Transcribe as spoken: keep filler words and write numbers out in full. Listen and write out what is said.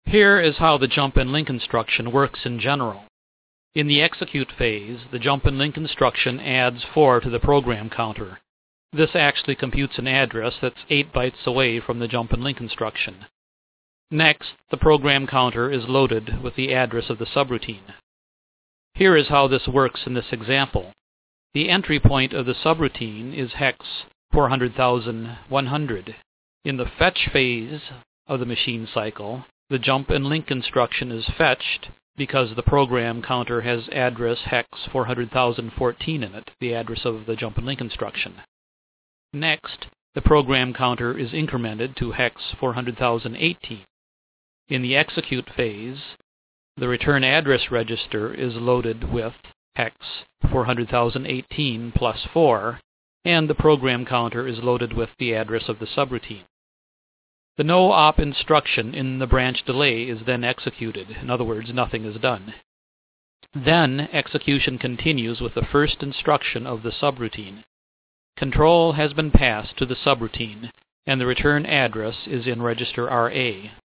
Here is how the jump and link instruction works in general. In the execute phase, the jump and link instruction adds four to the program counter. This actually computes an address that's eight bytes away from the jump and link instruction. Next, the program counter is loaded with the address of the subroutine. Here is how this works in this example. The entry point of the subroutine is hex four hundred thousand one hundred. In the fetch phase of the machine cycle, the jump and link instruction is fetched because the program counter has address hex four hundred thousand fourteen in it, the address of the jump and link instruction. Next, the program counter is incremented to hex four hundred thousand eighteen. In the execute phase, the return address register is loaded with hex four hundred thousand eighteen plus four, and the program counter is loaded with the address of the subroutine. The no-op instruction in the branch delay is then executed. In other words, nothing is done. Then execution continues with the first instruction of the subroutine. Control has been passed to the subroutine, and the return address is in register R A.